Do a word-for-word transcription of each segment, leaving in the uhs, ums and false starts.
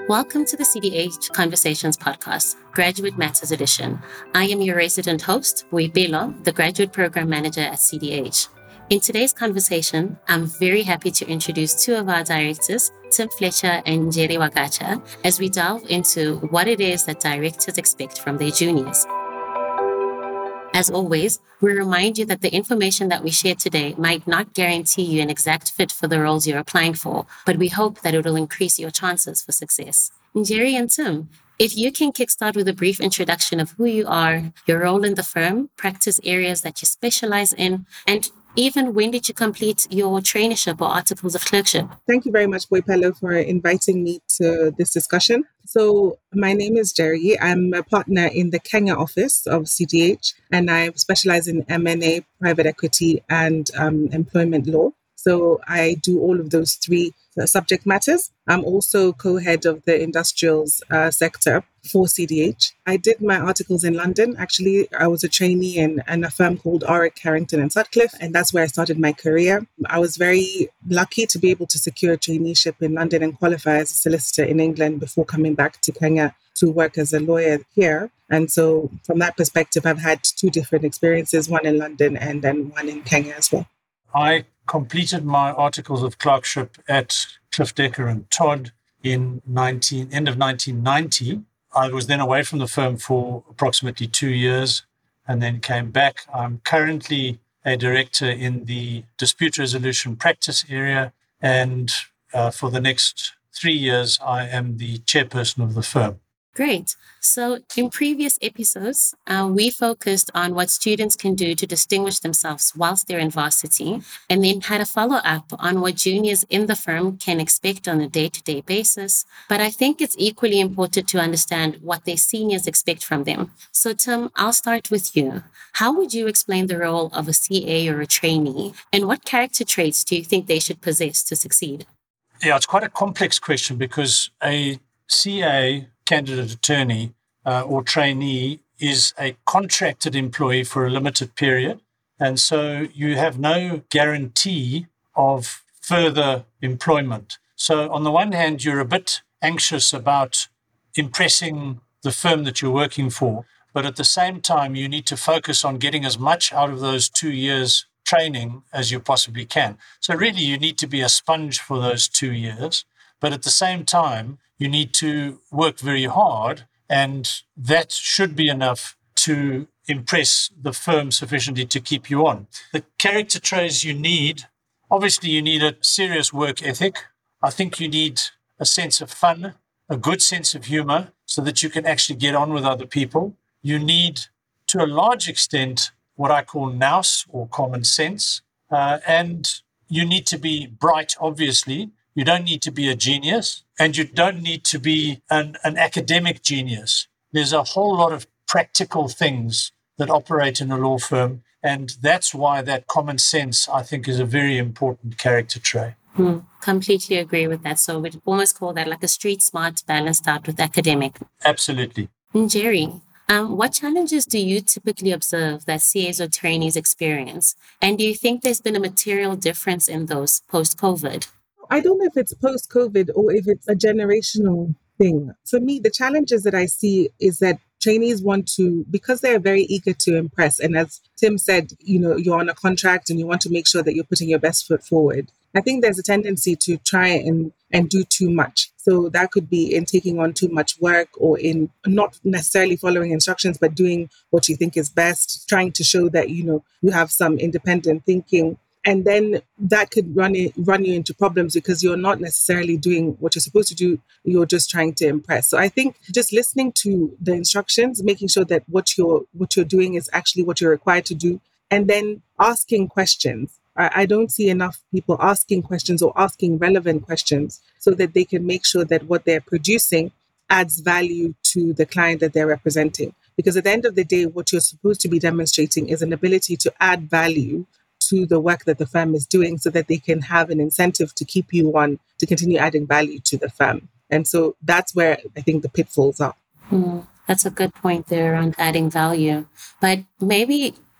Welcome to the C D H Conversations podcast, Graduate Matters Edition. I am your resident host, Boipelo, the Graduate Program Manager at C D H. In today's conversation, I'm very happy to introduce two of our directors, Tim Fletcher and Njeri Wagacha, as we delve into what it is that directors expect from their juniors. As always, we remind you that the information that we share today might not guarantee you an exact fit for the roles you're applying for, but we hope that it will increase your chances for success. Njeri and Tim, if you can kickstart with a brief introduction of who you are, your role in the firm, practice areas that you specialize in, and even when did you complete your traineeship or articles of clerkship? Thank you very much, Boipelo, for inviting me to this discussion. So my name is Njeri. I'm a partner in the Kenya office of C D H, and I specialize in M and A, private equity, and um, employment law. So I do all of those three uh, subject matters. I'm also co-head of the industrials uh, sector for C D H. I did my articles in London. Actually, I was a trainee in, in a firm called Oric, Harrington and Sutcliffe, and that's where I started my career. I was very lucky to be able to secure a traineeship in London and qualify as a solicitor in England before coming back to Kenya to work as a lawyer here. And so from that perspective, I've had two different experiences, one in London and then one in Kenya as well. I completed my articles of clerkship at Cliff Decker and Todd in nineteen end of nineteen ninety. I was then away from the firm for approximately two years and then came back. I'm currently a director in the dispute resolution practice area, and uh, for the next three years, I am the chairperson of the firm. Great. So in previous episodes, uh, we focused on what students can do to distinguish themselves whilst they're in varsity, and then had a follow-up on what juniors in the firm can expect on a day-to-day basis. But I think it's equally important to understand what their seniors expect from them. So Tim, I'll start with you. How would you explain the role of a C A or a trainee, and what character traits do you think they should possess to succeed? Yeah, it's quite a complex question because a C A, candidate attorney uh, or trainee, is a contracted employee for a limited period. And so you have no guarantee of further employment. So on the one hand, you're a bit anxious about impressing the firm that you're working for, but at the same time, you need to focus on getting as much out of those two years training as you possibly can. So really, you need to be a sponge for those two years. But at the same time, you need to work very hard, and that should be enough to impress the firm sufficiently to keep you on. The character traits you need, obviously you need a serious work ethic. I think you need a sense of fun, a good sense of humor, so that you can actually get on with other people. You need, to a large extent, what I call nous or common sense. Uh, and you need to be bright, obviously. You don't need to be a genius, and you don't need to be an, an academic genius. There's a whole lot of practical things that operate in a law firm, and that's why that common sense, I think, is a very important character trait. Hmm, completely agree with that. So we'd almost call that like a street smart balanced out with academic. Absolutely. Njeri, um, what challenges do you typically observe that C As or trainees experience? And do you think there's been a material difference in those post-COVID? I don't know if it's post-COVID or if it's a generational thing. For me, the challenges that I see is that trainees want to, because they're very eager to impress. And as Tim said, you know, you're on a contract and you want to make sure that you're putting your best foot forward. I think there's a tendency to try and, and do too much. So that could be in taking on too much work or in not necessarily following instructions, but doing what you think is best, trying to show that, you know, you have some independent thinking. And then that could run it, run you into problems because you're not necessarily doing what you're supposed to do. You're just trying to impress. So I think just listening to the instructions, making sure that what you're what you're doing is actually what you're required to do, and then asking questions. I, I don't see enough people asking questions or asking relevant questions so that they can make sure that what they're producing adds value to the client that they're representing. Because at the end of the day, what you're supposed to be demonstrating is an ability to add value to the work that the firm is doing so that they can have an incentive to keep you on, to continue adding value to the firm. And so that's where I think the pitfalls are. Hmm, that's a good point there around adding value. But maybe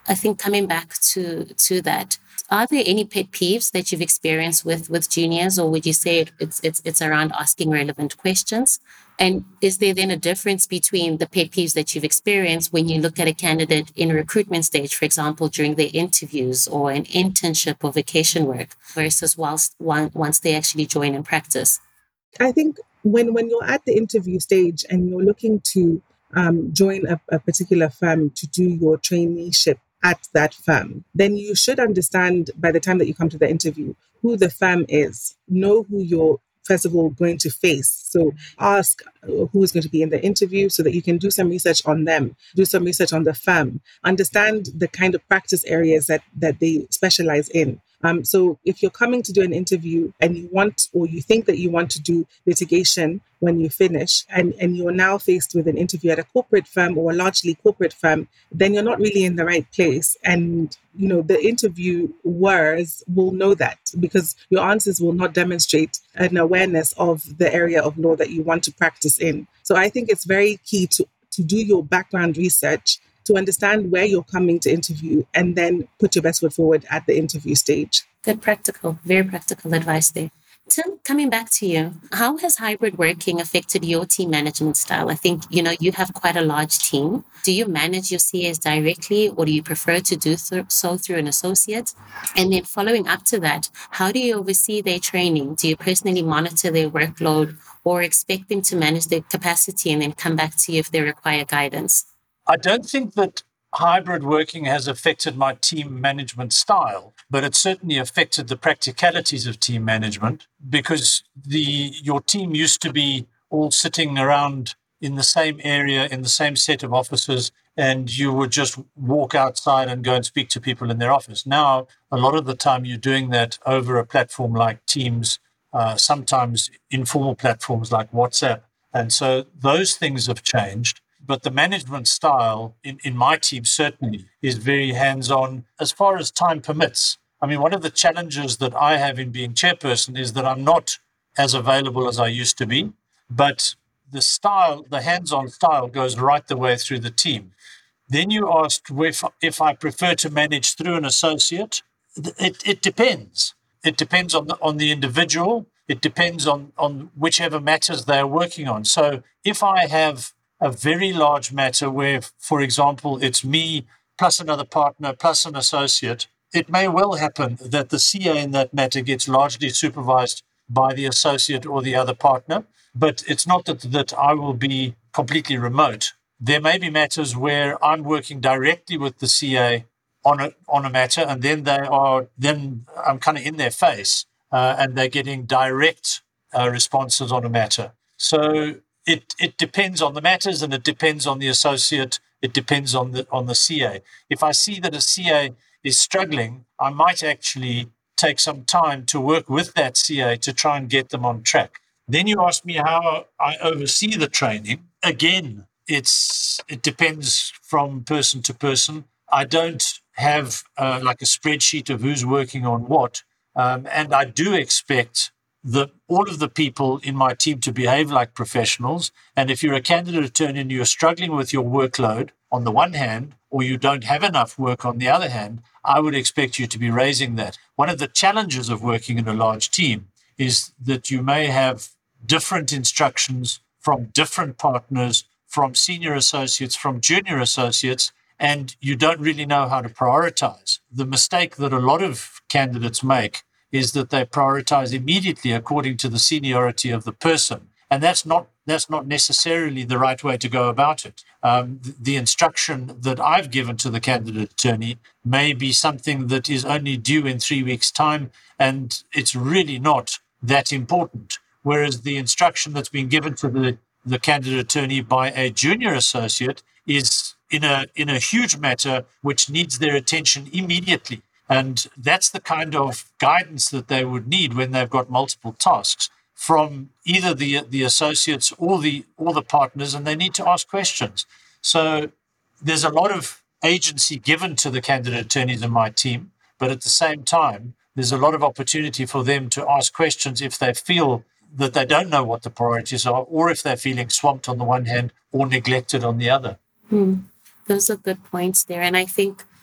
I think coming back to to that, are there any pet peeves that you've experienced with with juniors, or would you say it's it's it's around asking relevant questions? And is there then a difference between the pet peeves that you've experienced when you look at a candidate in a recruitment stage, for example, during their interviews or an internship or vacation work, versus whilst one, once they actually join and practice? I think when, when you're at the interview stage and you're looking to um, join a, a particular firm to do your traineeship at that firm, then you should understand by the time that you come to the interview who the firm is, know who you're first of all going to face. So ask who is going to be in the interview so that you can do some research on them, do some research on the firm, understand the kind of practice areas that, that they specialize in. Um, so if you're coming to do an interview and you want, or you think that you want to do litigation when you finish, and, and you're now faced with an interview at a corporate firm or a largely corporate firm, then you're not really in the right place. And, you know, the interviewers will know that because your answers will not demonstrate an awareness of the area of law that you want to practice in. So I think it's very key to, to do your background research, to understand where you're coming to interview, and then put your best foot forward at the interview stage. Good practical, very practical advice there. Tim, coming back to you, how has hybrid working affected your team management style? I think, you know, you have quite a large team. Do you manage your C As directly, or do you prefer to do th- so through an associate? And then following up to that, how do you oversee their training? Do you personally monitor their workload, or expect them to manage their capacity and then come back to you if they require guidance? I don't think that hybrid working has affected my team management style, but it certainly affected the practicalities of team management, because the your team used to be all sitting around in the same area, in the same set of offices, and you would just walk outside and go and speak to people in their office. Now, a lot of the time you're doing that over a platform like Teams, uh, sometimes informal platforms like WhatsApp. And so those things have changed. But the management style in, in my team certainly is very hands-on as far as time permits. I mean, one of the challenges that I have in being chairperson is that I'm not as available as I used to be, but the style, the hands-on style goes right the way through the team. Then you asked if, if I prefer to manage through an associate. It, it depends. It depends on the, on the individual. It depends on, on whichever matters they're working on. So if I have a very large matter where, for example, it's me plus another partner plus an associate, it may well happen that the C A in that matter gets largely supervised by the associate or the other partner, but it's not that, that I will be completely remote. There may be matters where I'm working directly with the C A on a, on a matter, and then they are, then I'm kind of in their face, uh, and they're getting direct uh, responses on a matter. So It it depends on the matters, and it depends on the associate. It depends on the on the C A. If I see that a C A is struggling, I might actually take some time to work with that C A to try and get them on track. Then you ask me how I oversee the training. Again, it's it depends from person to person. I don't have uh, like a spreadsheet of who's working on what, um, and I do expect The, all of the people in my team to behave like professionals. And if you're a candidate attorney and you're struggling with your workload on the one hand, or you don't have enough work on the other hand, I would expect you to be raising that. One of the challenges of working in a large team is that you may have different instructions from different partners, from senior associates, from junior associates, and you don't really know how to prioritize. The mistake that a lot of candidates make is that they prioritize immediately according to the seniority of the person. And that's not that's not necessarily the right way to go about it. Um, the, the instruction that I've given to the candidate attorney may be something that is only due in three weeks' time, and it's really not that important. Whereas the instruction that's been given to the, the candidate attorney by a junior associate is in a in a huge matter which needs their attention immediately. And that's the kind of guidance that they would need when they've got multiple tasks from either the the associates or the or the partners, and they need to ask questions. So there's a lot of agency given to the candidate attorneys in my team, but at the same time, there's a lot of opportunity for them to ask questions if they feel that they don't know what the priorities are, or if they're feeling swamped on the one hand or neglected on the other. Hmm. Those are good points there. And I think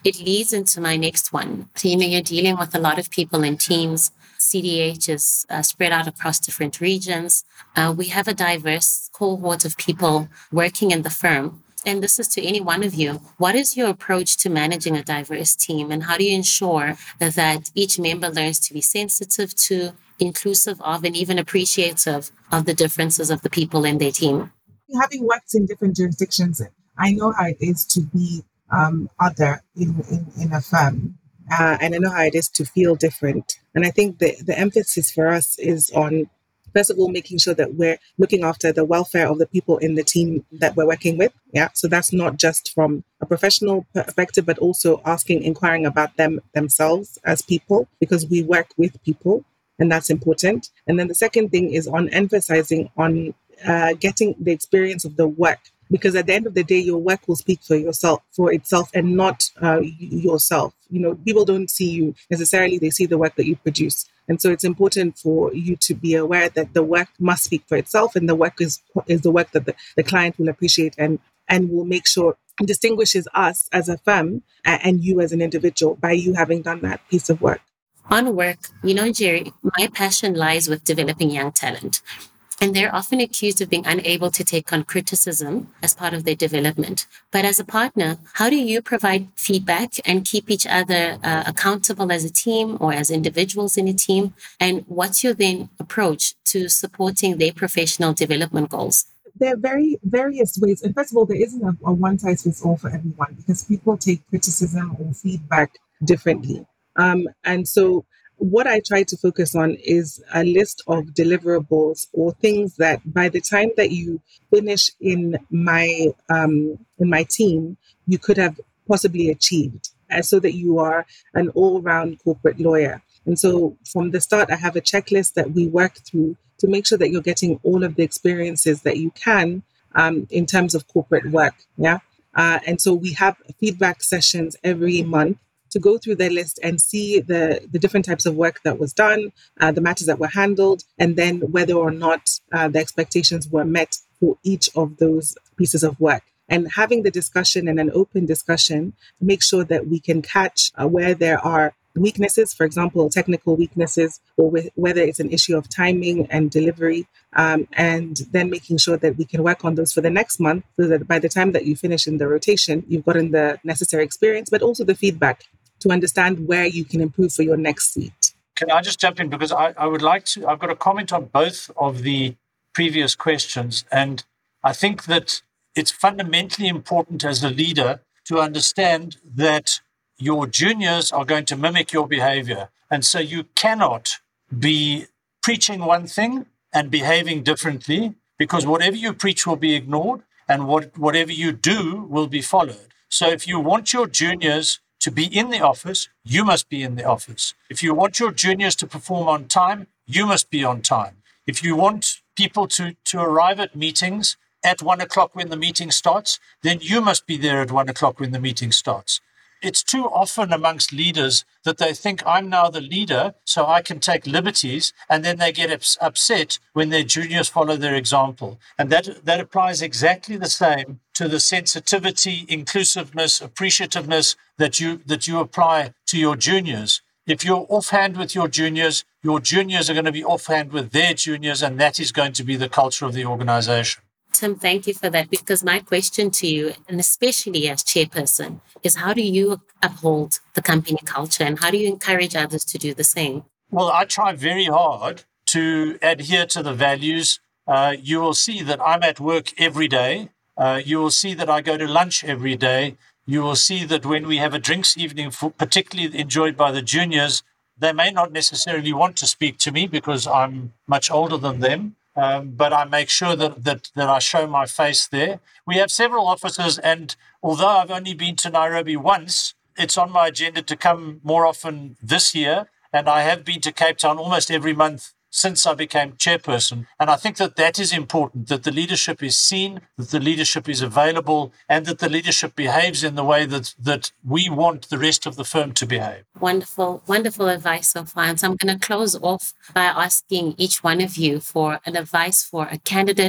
it leads into my next one. So, you know, you're dealing with a lot of people in teams. C D H is uh, spread out across different regions. Uh, we have a diverse cohort of people working in the firm. And this is to any one of you. What is your approach to managing a diverse team? And how do you ensure that each member learns to be sensitive to, inclusive of, and even appreciative of the differences of the people in their team? Having worked in different jurisdictions, I know how it is to be um, other in, in, in a firm. Uh, and I know how it is to feel different. And I think the, the emphasis for us is on, first of all, making sure that we're looking after the welfare of the people in the team that we're working with. Yeah. So that's not just from a professional perspective, but also asking, inquiring about them themselves as people, because we work with people and that's important. And then the second thing is on emphasizing on uh, getting the experience of the work. Because at the end of the day, your work will speak for yourself, for itself, and not uh, yourself. You know, people don't see you necessarily; they see the work that you produce, and so it's important for you to be aware that the work must speak for itself, and the work is is the work that the, the client will appreciate and and will make sure distinguishes us as a firm and you as an individual by you having done that piece of work. On work, you know, Jerry, my passion lies with developing young talent. And they're often accused of being unable to take on criticism as part of their development. But as a partner, how do you provide feedback and keep each other uh, accountable as a team or as individuals in a team? And what's your then approach to supporting their professional development goals? There are very various ways. And first of all, there isn't a, a one size fits all for everyone because people take criticism or feedback differently. Um, and so what I try to focus on is a list of deliverables or things that by the time that you finish in my um, in my team, you could have possibly achieved, uh, so that you are an all-round corporate lawyer. And so from the start, I have a checklist that we work through to make sure that you're getting all of the experiences that you can um, in terms of corporate work. Yeah. Uh, and so we have feedback sessions every month to go through their list and see the, the different types of work that was done, uh, the matters that were handled, and then whether or not uh, the expectations were met for each of those pieces of work. And having the discussion and an open discussion to make sure that we can catch uh, where there are weaknesses, for example, technical weaknesses, or with, whether it's an issue of timing and delivery, um, and then making sure that we can work on those for the next month so that by the time that you finish in the rotation, you've gotten the necessary experience, but also the feedback to understand where you can improve for your next seat. Can I just jump in? Because I, I would like to, I've got a comment on both of the previous questions. And I think that it's fundamentally important as a leader to understand that your juniors are going to mimic your behavior. And so you cannot be preaching one thing and behaving differently, because whatever you preach will be ignored and what, whatever you do will be followed. So if you want your juniors to be in the office, you must be in the office. If you want your juniors to perform on time, you must be on time. If you want people to, to arrive at meetings at one o'clock when the meeting starts, then you must be there at one o'clock when the meeting starts. It's too often amongst leaders that they think I'm now the leader, so I can take liberties, and then they get ups- upset when their juniors follow their example. And that, that applies exactly the same to the sensitivity, inclusiveness, appreciativeness that you that you apply to your juniors. If you're offhand with your juniors, your juniors are going to be offhand with their juniors, and that is going to be the culture of the organization. Tim, thank you for that, because my question to you, and especially as chairperson, is how do you uphold the company culture and how do you encourage others to do the same? Well, I try very hard to adhere to the values. Uh, you will see that I'm at work every day. Uh, you will see that I go to lunch every day. You will see that when we have a drinks evening, for, particularly enjoyed by the juniors, they may not necessarily want to speak to me because I'm much older than them. Um, but I make sure that, that that I show my face there. We have several offices, and although I've only been to Nairobi once, it's on my agenda to come more often this year. And I have been to Cape Town almost every month since I became chairperson. And I think that that is important, that the leadership is seen, that the leadership is available, and that the leadership behaves in the way that, that we want the rest of the firm to behave. Wonderful, wonderful advice so far. And so I'm going to close off by asking each one of you for an advice for a candidate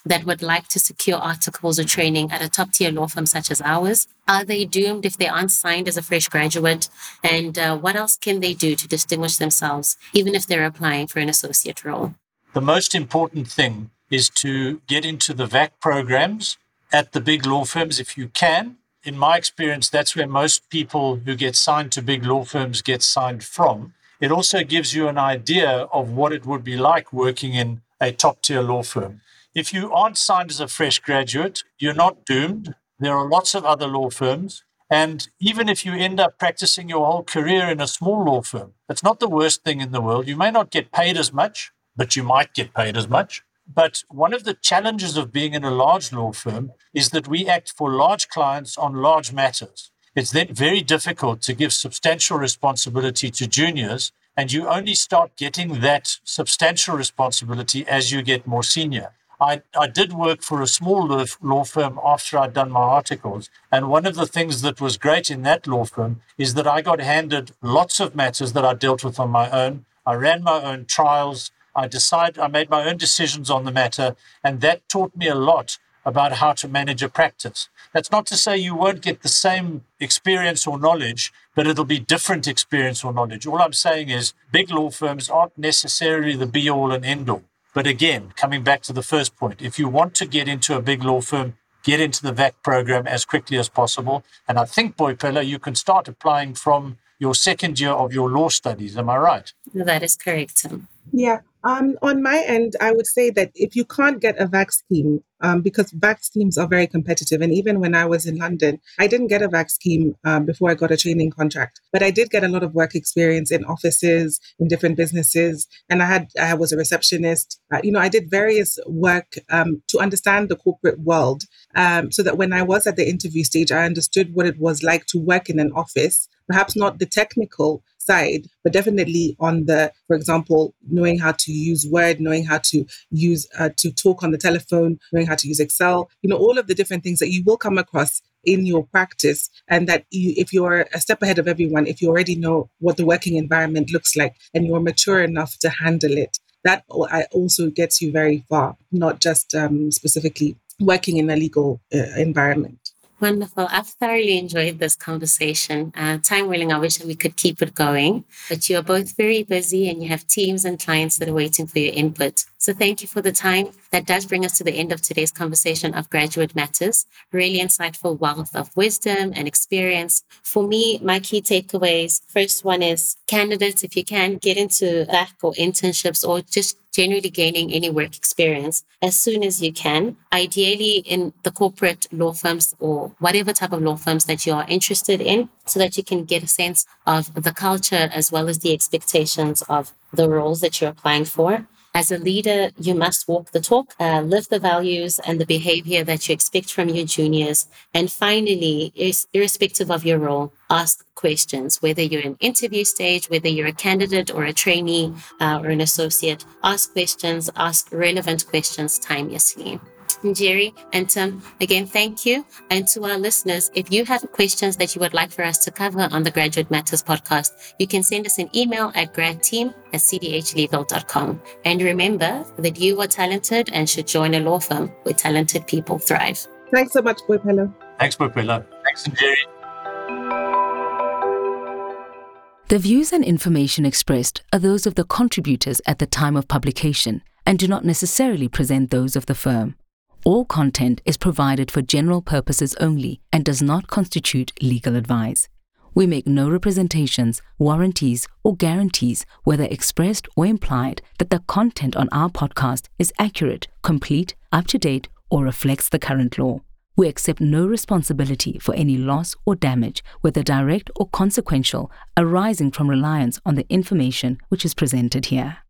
that would like to secure articles or training at a top-tier law firm such as ours? Are they doomed if they aren't signed as a fresh graduate? And uh, what else can they do to distinguish themselves, even if they're applying for an associate role? The most important thing is to get into the V A C programs at the big law firms if you can. In my experience, that's where most people who get signed to big law firms get signed from. It also gives you an idea of what it would be like working in a top-tier law firm. If you aren't signed as a fresh graduate, you're not doomed. There are lots of other law firms. And even if you end up practicing your whole career in a small law firm, that's not the worst thing in the world. You may not get paid as much, but you might get paid as much. But one of the challenges of being in a large law firm is that we act for large clients on large matters. It's then very difficult to give substantial responsibility to juniors, and you only start getting that substantial responsibility as you get more senior. I, I did work for a small law firm after I'd done my articles, and one of the things that was great in that law firm is that I got handed lots of matters that I dealt with on my own. I ran my own trials. I decided, I made my own decisions on the matter, and that taught me a lot about how to manage a practice. That's not to say you won't get the same experience or knowledge, but it'll be different experience or knowledge. All I'm saying is big law firms aren't necessarily the be-all and end-all. But again, coming back to the first point, if you want to get into a big law firm, get into the V A C program as quickly as possible. And I think, Boipelo, you can start applying from your second year of your law studies. Am I right? That is correct, Tim. Yeah. Um, on my end, I would say that if you can't get a V A C scheme, um, because V A C schemes are very competitive, and even when I was in London, I didn't get a V A C scheme um, before I got a training contract, but I did get a lot of work experience in offices, in different businesses, and I had I was a receptionist. Uh, you know, I did various work um, to understand the corporate world, um, so that when I was at the interview stage, I understood what it was like to work in an office, perhaps not the technical side, but definitely on the, for example, knowing how to use Word, knowing how to use, uh, to talk on the telephone, knowing how to use Excel, you know, all of the different things that you will come across in your practice. And that you, if you're a step ahead of everyone, if you already know what the working environment looks like and you're mature enough to handle it, that also gets you very far, not just um, specifically working in a legal uh, environment. Wonderful. I've thoroughly enjoyed this conversation. Uh, time willing, I wish we could keep it going, but you are both very busy and you have teams and clients that are waiting for your input. So thank you for the time. That does bring us to the end of today's conversation of Graduate Matters. Really insightful wealth of wisdom and experience. For me, my key takeaways, first one is candidates, if you can, get into V A C or internships or just generally gaining any work experience as soon as you can, ideally in the corporate law firms or whatever type of law firms that you are interested in, so that you can get a sense of the culture as well as the expectations of the roles that you're applying for. As a leader, you must walk the talk, uh, live the values and the behavior that you expect from your juniors. And finally, irrespective of your role, ask questions, whether you're in interview stage, whether you're a candidate or a trainee uh, or an associate. Ask questions, ask relevant questions timelessly. Jerry and Tim, again, thank you. And to our listeners, if you have questions that you would like for us to cover on the Graduate Matters podcast, you can send us an email at gradteam at c d h legal dot com. And remember that you are talented and should join a law firm where talented people thrive. Thanks so much, Boipelo. Thanks, Boipelo. Thanks, Jerry. The views and information expressed are those of the contributors at the time of publication and do not necessarily present those of the firm. All content is provided for general purposes only and does not constitute legal advice. We make no representations, warranties, or guarantees, whether expressed or implied, that the content on our podcast is accurate, complete, up-to-date, or reflects the current law. We accept no responsibility for any loss or damage, whether direct or consequential, arising from reliance on the information which is presented here.